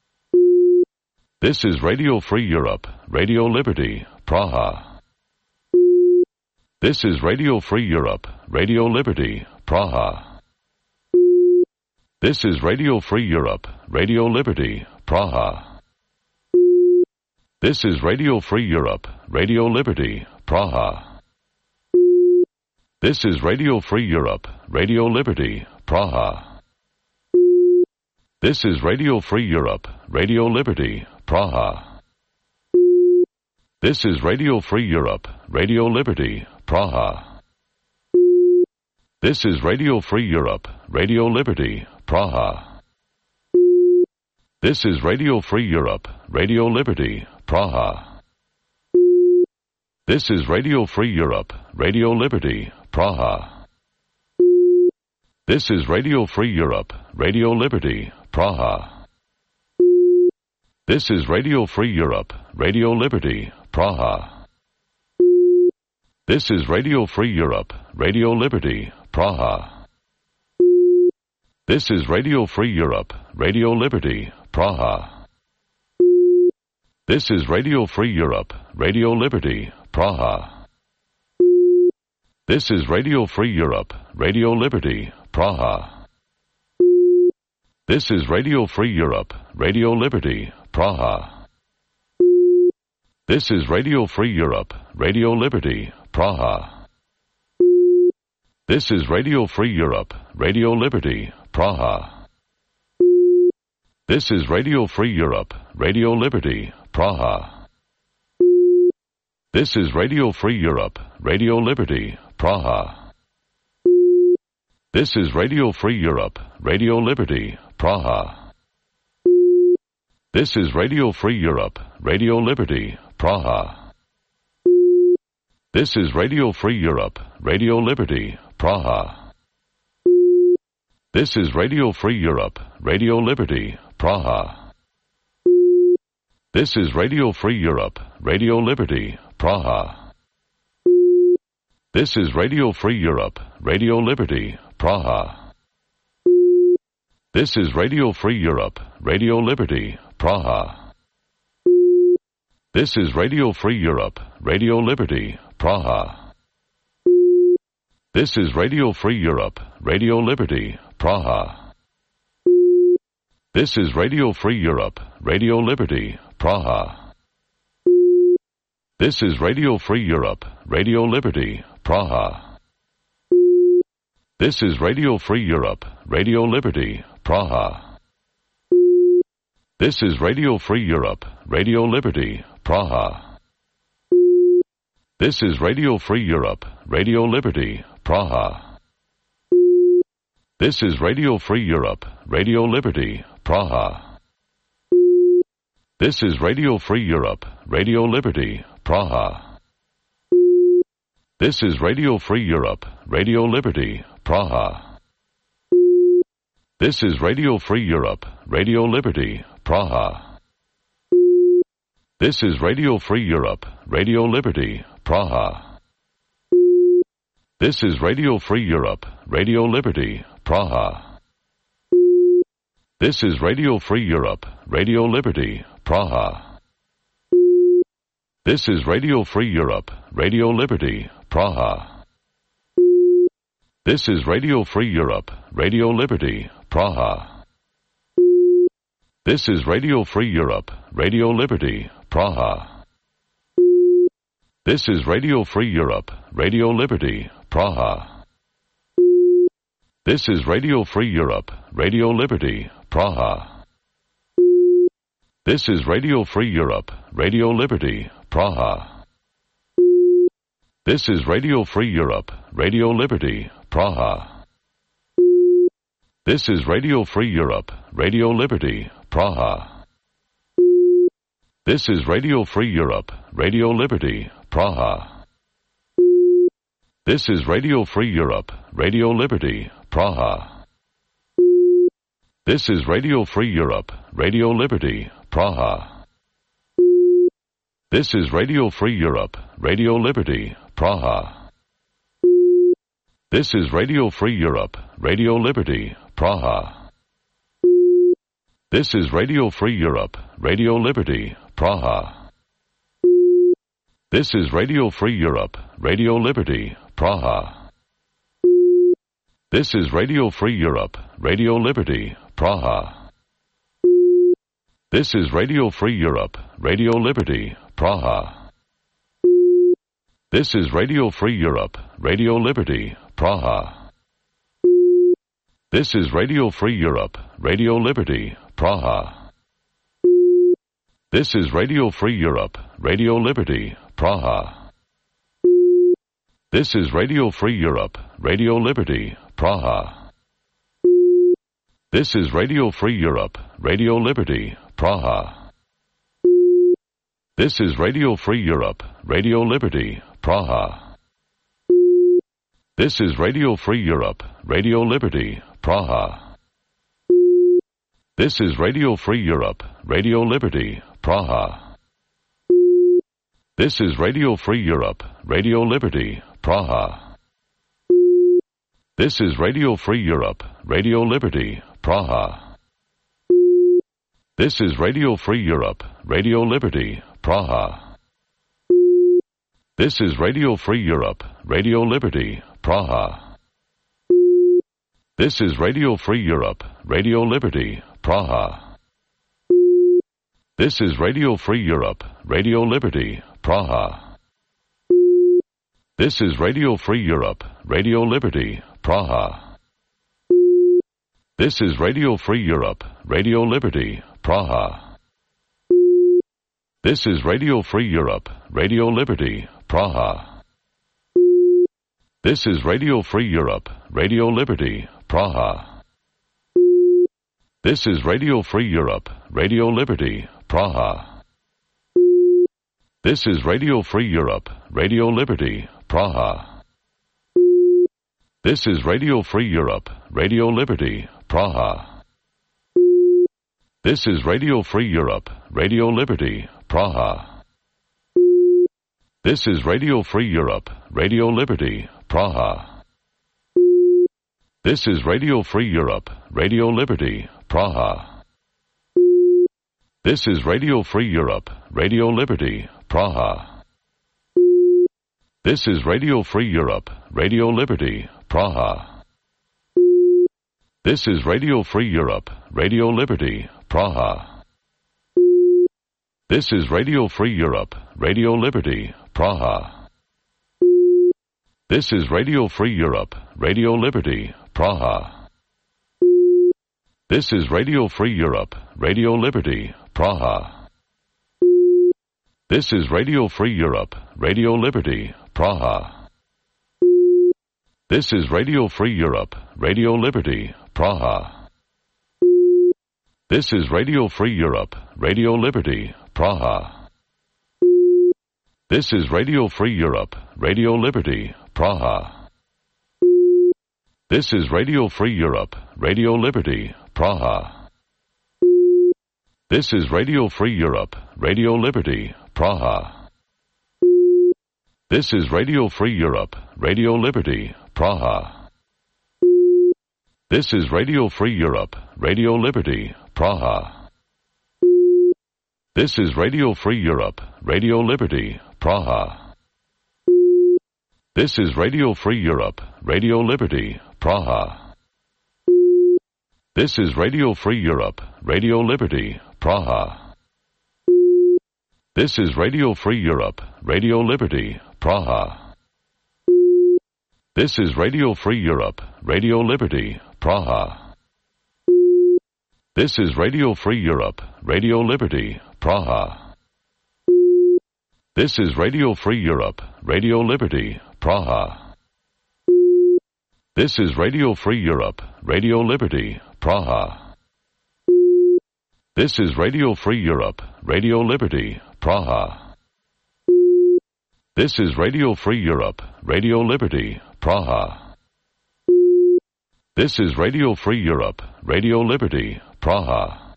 This is Radio Free Europe, Radio Liberty, Praha. This is Radio Free Europe, Radio Liberty, Praha. This is Radio Free Europe, Radio Liberty, Praha. This is Radio Free Europe, Radio Liberty, Praha. This is Radio Free Europe, Radio Liberty, Praha. This is Radio Free Europe, Radio Liberty, Praha. This is Radio Free Europe, Radio Liberty, Praha. This is Radio Free Europe, Radio Liberty, Praha. This is Radio Free Europe, Radio Liberty, Praha. This is Radio Free Europe, Radio Liberty, Praha. This is Radio Free Europe, Radio Liberty, Praha. This is Radio Free Europe, Radio Liberty, Praha. This is Radio Free Europe, Radio Liberty, Praha. This is Radio Free Europe, Radio Liberty, Praha. This is Radio Free Europe, Radio Liberty, Praha. This is Radio Free Europe, Radio Liberty, Praha. This is Radio Free Europe, Radio Liberty, Praha. This is Radio Free Europe, Radio Liberty, Praha. This is Radio Free Europe, Radio Liberty, Praha. This is Radio Free Europe, Radio Liberty, Praha. This is Radio Free Europe, Radio Liberty, Praha. This is Radio Free Europe, Radio Liberty, Praha. This is Radio Free Europe, Radio Liberty, Praha. This is Radio Free Europe, Radio Liberty, Praha. This is Radio Free Europe, Radio Liberty, Praha. This is Radio Free Europe, Radio Liberty, Praha. This is Radio Free Europe, Radio Liberty, Praha. This is Radio Free Europe, Radio Liberty, Praha. This is Radio Free Europe, Radio Liberty, Praha. This is Radio Free Europe, Radio Liberty, Praha. This is Radio Free Europe, Radio Liberty, Praha. This is Radio Free Europe, Radio Liberty, Praha. This is Radio Free Europe, Radio Liberty, Praha. This is Radio Free Europe, Radio Liberty, Praha. This is Radio Free Europe, Radio Liberty, Praha. This is Radio Free Europe, Radio Liberty, Praha. This is Radio Free Europe, Radio Liberty, Praha. This is Radio Free Europe, Radio Liberty, Praha. This is Radio Free Europe, Radio Liberty, Praha. This is Radio Free Europe, Radio Liberty, Praha. This is Radio Free Europe, Radio Liberty, Praha. This is Radio Free Europe, Radio Liberty, Praha. This is Radio Free Europe, Radio Liberty, Praha. This is Radio Free Europe, Radio Liberty, Praha. This is Radio Free Europe, Radio Liberty, Praha. This is Radio Free Europe, Radio Liberty, Praha. This is Radio Free Europe, Radio Liberty, Praha. This is Radio Free Europe, Radio Liberty, Praha. This is Radio Free Europe, Radio Liberty, Praha. This is Radio Free Europe, Radio Liberty, Praha. This is Radio Free Europe, Radio Liberty, Praha. This is Radio Free Europe, Radio Liberty, Praha. This is Radio Free Europe, Radio Liberty, Praha. This is Radio Free Europe, Radio Liberty, Praha. This is Radio Free Europe, Radio Liberty, Praha. This is Radio Free Europe, Radio Liberty, Praha. This is Radio Free Europe, Radio Liberty, Praha. This is Radio Free Europe, Radio Liberty, Praha. This is Radio Free Europe, Radio Liberty, Praha. This is Radio Free Europe, Radio Liberty, Praha. This is Radio Free Europe, Radio Liberty, Praha. This is Radio Free Europe, Radio Liberty, Praha. This is Radio Free Europe, Radio Liberty, Praha. This is Radio Free Europe, Radio Liberty, Praha. This is Radio Free Europe, Radio Liberty, Praha. This is Radio Free Europe, Radio Liberty, Praha. This is Radio Free Europe, Radio Liberty, Praha. This is Radio Free Europe, Radio Liberty, Praha. This is Radio Free Europe, Radio Liberty, Praha. This is Radio Free Europe, Radio Liberty, Praha. This is Radio Free Europe, Radio Liberty, Praha. This is Radio Free Europe, Radio Liberty, Praha. This is Radio Free Europe, Radio Liberty, Praha. This is Radio Free Europe, Radio Liberty, Praha. This is Radio Free Europe, Radio Liberty, Praha. This is Radio Free Europe, Radio Liberty, Praha. This is Radio Free Europe, Radio Liberty, Praha. This is Radio Free Europe, Radio Liberty, Praha. This is Radio Free Europe, Radio Liberty, Praha. This is Radio Free Europe, Radio Liberty, Praha. This is Radio Free Europe, Radio Liberty, Praha. This is Radio Free Europe, Radio Liberty, Praha. This is Radio Free Europe, Radio Liberty, Praha. This is Radio Free Europe, Radio Liberty, Praha. This is Radio Free Europe, Radio Liberty, Praha. This is Radio Free Europe, Radio Liberty, Praha. This is Radio Free Europe, Radio Liberty, Praha. This is Radio Free Europe, Radio Liberty, Praha. This is Radio Free Europe, Radio Liberty, Praha. This is Radio Free Europe, Radio Liberty, Praha. This is Radio Free Europe, Radio Liberty, Praha. This is Radio Free Europe, Radio Liberty, Praha. This is Radio Free Europe, Radio Liberty, Praha. This is Radio Free Europe, Radio Liberty, Praha. This is Radio Free Europe, Radio Liberty, Praha. This is Radio Free Europe, Radio Liberty, Praha. This is Radio Free Europe, Radio Liberty, Praha. This is Radio Free Europe, Radio Liberty, Praha. This is Radio Free Europe, Radio Liberty, Praha. This is Radio Free Europe, Radio Liberty, Praha. This is Radio Free Europe, Radio Liberty, Praha. This is Radio Free Europe, Radio Liberty, Praha. This is Radio Free Europe, Radio Liberty, Praha. This is Radio Free Europe, Radio Liberty, Praha. This is Radio Free Europe, Radio Liberty, Praha. This is Radio Free Europe, Radio Liberty, Praha. This is Radio Free Europe, Radio Liberty, Praha. This is Radio Free Europe, Radio Liberty, Praha.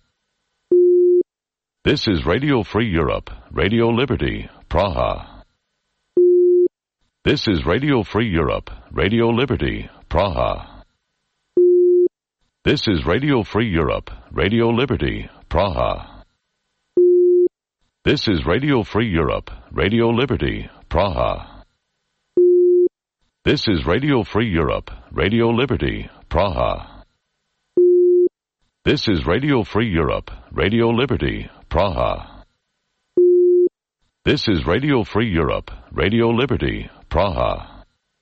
This is Radio Free Europe, Radio Liberty, Praha. This is Radio Free Europe, Radio Liberty, Praha. This is Radio Free Europe, Radio Liberty, Praha. This is Radio Free Europe, Radio Liberty, Praha. This is Radio Free Europe, Radio Liberty, Praha. This is Radio Free Europe, Radio Liberty, Praha. This is Radio Free Europe, Radio Liberty, Praha.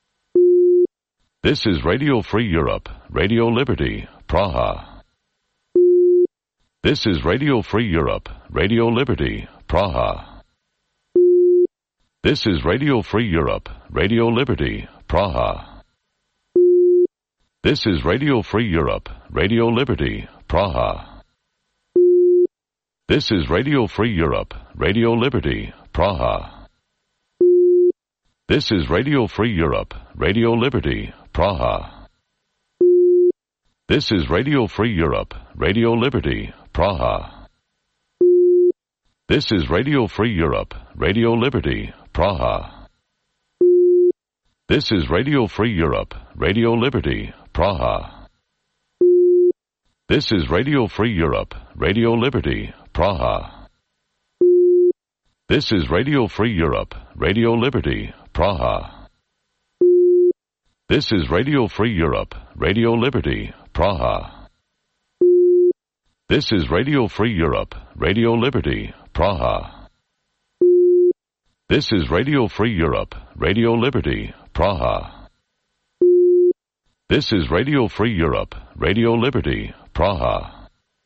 This is Radio Free Europe, Radio Liberty, Praha. This is Radio Free Europe, Radio Liberty, Praha. This is Radio Free Europe, Radio Liberty, Praha. This is Radio Free Europe, Radio Liberty, Praha. This is Radio Free Europe, Radio Liberty, Praha. This is Radio Free Europe, Radio Liberty, Praha. This is Radio Free Europe, Radio Liberty, Praha. This is Radio Free Europe, Radio Liberty, Praha. This is Radio Free Europe, Radio Liberty, Praha. This is Radio Free Europe, Radio Liberty, Praha. This is Radio Free Europe, Radio Liberty, Praha. This is Radio Free Europe, Radio Liberty, Praha. This is Radio Free Europe, Radio Liberty, Praha. This is Radio Free Europe, Radio Liberty, Praha. This is Radio Free Europe, Radio Liberty, Praha.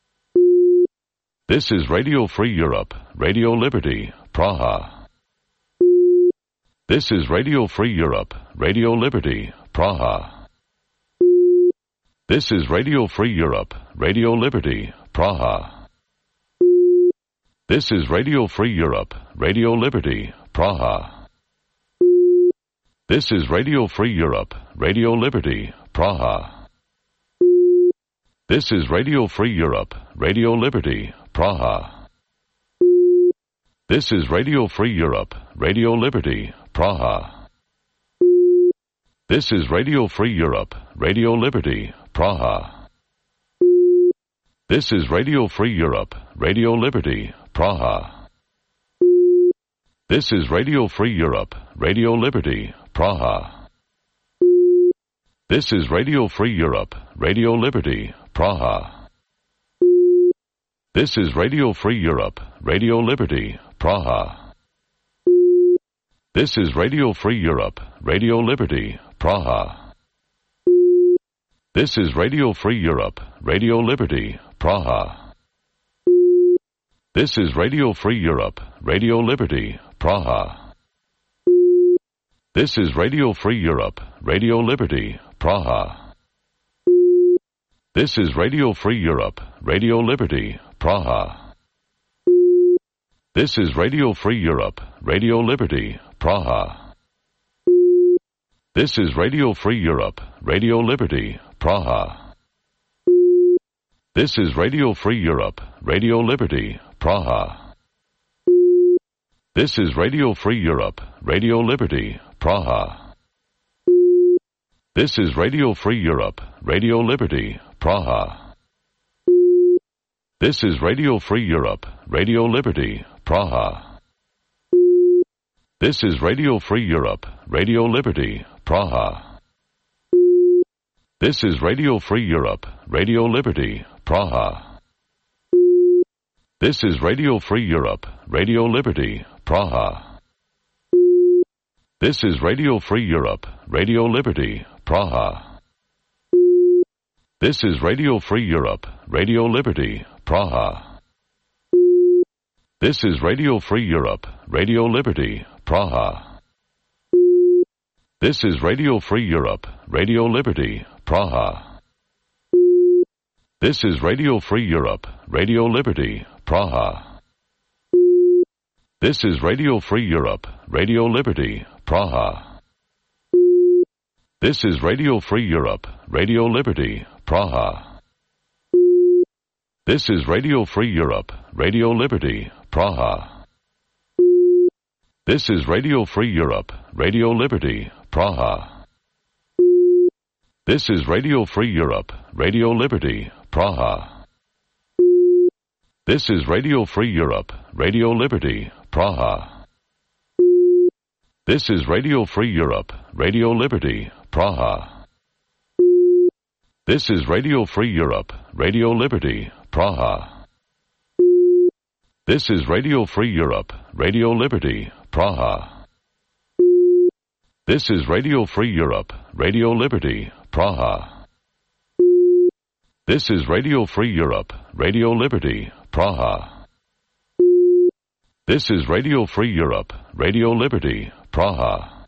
This is Radio Free Europe, Radio Liberty, Praha. This is Radio Free Europe, Radio Liberty, Praha. This is Radio Free Europe, Radio Liberty, Praha. This is Radio Free Europe, Radio Liberty, Praha. This is Radio Free Europe, Radio Liberty, Praha. This is Radio Free Europe, Radio Liberty, Praha. This is Radio Free Europe, Radio Liberty, Praha. This is Radio Free Europe, Radio Liberty, Praha. This is Radio Free Europe, Radio Liberty, Praha. This is Radio Free Europe, Radio Liberty, Praha. This is Radio Free Europe, Radio Liberty, Praha. This is Radio Free Europe, Radio Liberty, Praha. This is Radio Free Europe, Radio Liberty, Praha. This is Radio Free Europe, Radio Liberty, Praha. This is Radio Free Europe, Radio Liberty, Praha. This is Radio Free Europe, Radio Liberty, Praha. This is Radio Free Europe, Radio Liberty, Praha. This is Radio Free Europe, Radio Liberty, Praha. This is Radio Free Europe, Radio Liberty, Praha. This is Radio Free Europe, Radio Liberty, Praha. This is Radio Free Europe, Radio Liberty, Praha. This is Radio Free Europe, Radio Liberty, Praha. This is Radio Free Europe, Radio Liberty, Praha. This is Radio Free Europe, Radio Liberty, Praha. This is Radio Free Europe, Radio Liberty, Praha. This is Radio Free Europe, Radio Liberty, Praha. This is Radio Free Europe, Radio Liberty, Praha. This is Radio Free Europe, Radio Liberty, Praha. This is Radio Free Europe, Radio Liberty, Praha. This is Radio Free Europe, Radio Liberty, Praha. This is Radio Free Europe, Radio Liberty, Praha. This is Radio Free Europe, Radio Liberty, Praha. This is Radio Free Europe, Radio Liberty, Praha. This is Radio Free Europe, Radio Liberty, Praha. This is Radio Free Europe, Radio Liberty, Praha. This is Radio Free Europe, Radio Liberty, Praha. This is Radio Free Europe, Radio Liberty, Praha. This is Radio Free Europe, Radio Liberty, Praha. This is Radio Free Europe, Radio Liberty, Praha. This is Radio Free Europe, Radio Liberty, Praha. This is Radio Free Europe, Radio Liberty, Praha. This is Radio Free Europe, Radio Liberty, Praha. This is Radio Free Europe, Radio Liberty, Praha.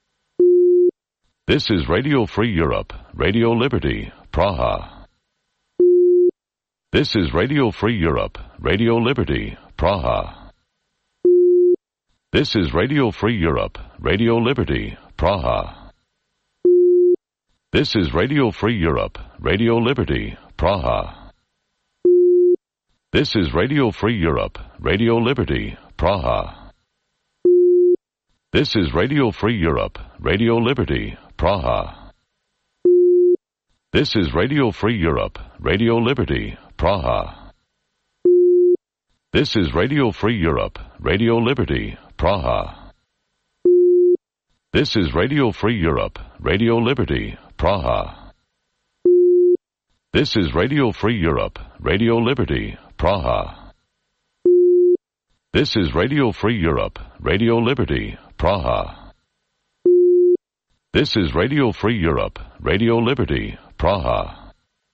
This is Radio Free Europe, Radio Liberty, Praha. This is Radio Free Europe, Radio Liberty, Praha. This is Radio Free Europe, Radio Liberty, Praha. This is Radio Free Europe, Radio Liberty, Praha. This is Radio Free Europe, Radio Liberty, Praha. This is Radio Free Europe, Radio Liberty, Praha. This is Radio Free Europe, Radio Liberty, Praha. This is Radio Free Europe, Radio Liberty, Praha. This is Radio Free Europe, Radio Liberty, Praha. This is Radio Free Europe, Radio Liberty, Praha. This is Radio Free Europe, Radio Liberty, Praha. This is Radio Free Europe, Radio Liberty, Praha.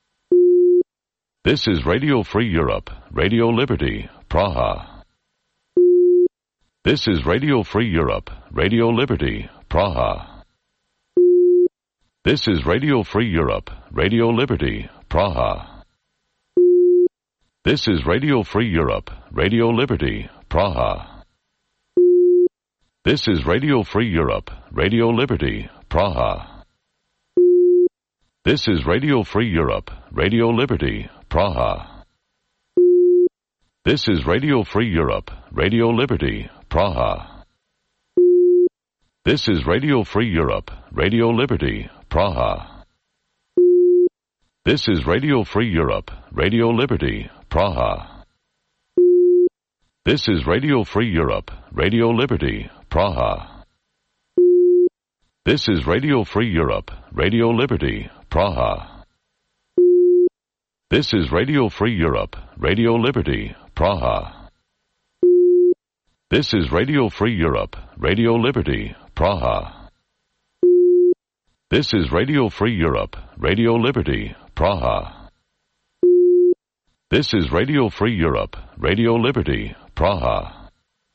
This is Radio Free Europe, Radio Liberty, Praha. This is Radio Free Europe, Radio Liberty, Praha. This is Radio Free Europe, Radio Liberty, Praha. This is Radio Free Europe, Radio Liberty, Praha. This is Radio Free Europe, Radio Liberty, Praha. This is Radio Free Europe, Radio Liberty, Praha. This is Radio Free Europe, Radio Liberty, Praha. This is Radio Free Europe, Radio Liberty, Praha. This is Radio Free Europe, Radio Liberty, Praha. This is Radio Free Europe, Radio Liberty, Praha. This is Radio Free Europe, Radio Liberty, Praha. This is Radio Free Europe, Radio Liberty, Praha. This is Radio Free Europe, Radio Liberty, Praha. This is Radio Free Europe, Radio Liberty, Praha. This is Radio Free Europe, Radio Liberty, Praha.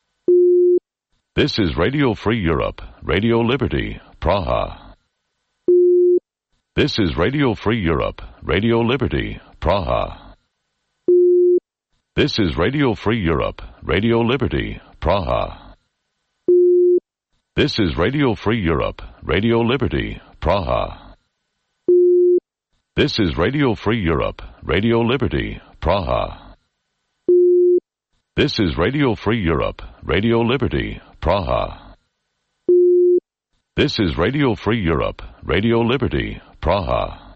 This is Radio Free Europe, Radio Liberty, Praha. This is Radio Free Europe, Radio Liberty, Praha. This is Radio Free Europe, Radio Liberty, Praha. This is Radio Free Europe, Radio Liberty, Praha. This is Radio Free Europe, Radio Liberty, Praha. This is Radio Free Europe, Radio Liberty, Praha. This is Radio Free Europe, Radio Liberty, Praha.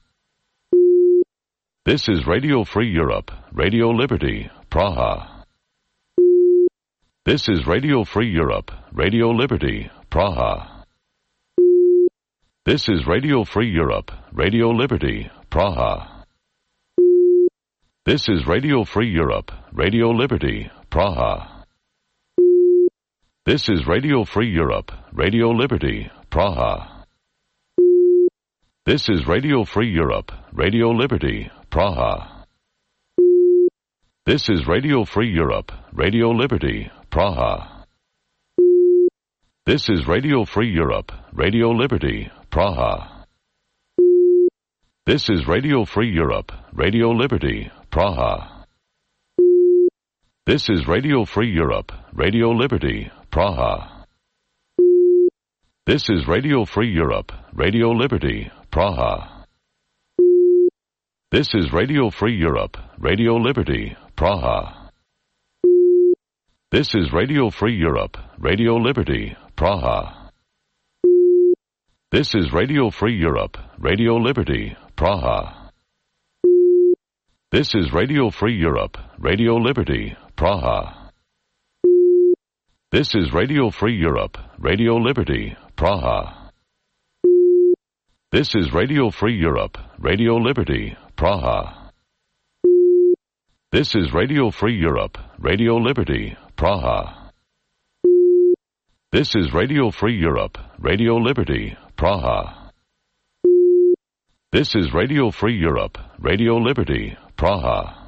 This is Radio Free Europe, Radio Liberty, Praha. This is Radio Free Europe, Radio Liberty, Praha. This is Radio Free Europe, Radio Liberty, Praha. This is Radio Free Europe, Radio Liberty, Praha. This is Radio Free Europe, Radio Liberty, Praha. This is Radio Free Europe, Radio Liberty, Praha. This is Radio Free Europe, Radio Liberty, Praha. This is Radio Free Europe, Radio Liberty, Praha. This is Radio Free Europe, Radio Liberty, Praha. This is Radio Free Europe, Radio Liberty, Praha. This is Radio Free Europe, Radio Liberty, Praha. This is Radio Free Europe, Radio Liberty, Praha. This is Radio Free Europe, Radio Liberty, Praha. This is Radio Free Europe, Radio Liberty, Praha. This is Radio Free Europe, Radio Liberty, Praha. This is Radio Free Europe, Radio Liberty, Praha. This is Radio Free Europe, Radio Liberty, Praha. This is Radio Free Europe, Radio Liberty, Praha. This is Radio Free Europe, Radio Liberty, Praha. This is Radio Free Europe, Radio Liberty, Praha.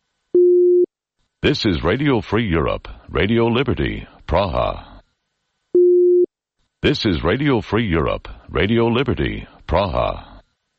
This is Radio Free Europe, Radio Liberty, Praha. This is Radio Free Europe, Radio Liberty, Praha.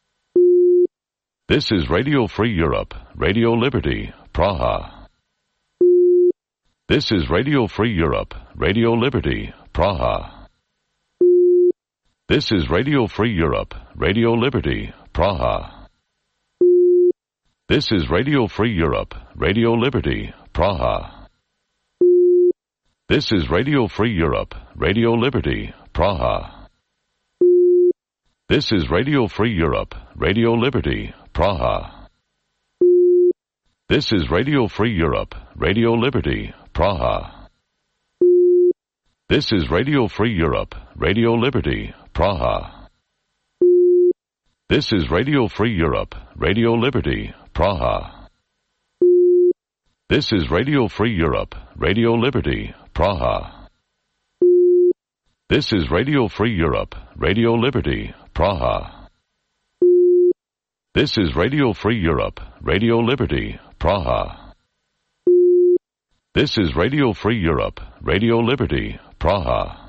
This is Radio Free Europe, Radio Liberty, Praha. This is Radio Free Europe, Radio Liberty, Praha. This is Radio Free Europe, Radio Liberty, Praha. This is Radio Free Europe, Radio Liberty, Praha. This is Radio Free Europe, Radio Liberty, Praha. This is Radio Free Europe, Radio Liberty, Praha. This is Radio Free Europe, Radio Liberty, Praha. This is Radio Free Europe, Radio Liberty, Praha. This is Radio Free Europe, Radio Liberty, Praha. This is Radio Free Europe, Radio Liberty, Praha. This is Radio Free Europe, Radio Liberty, Praha. This is Radio Free Europe, Radio Liberty, Praha. This is Radio Free Europe, Radio Liberty, Praha.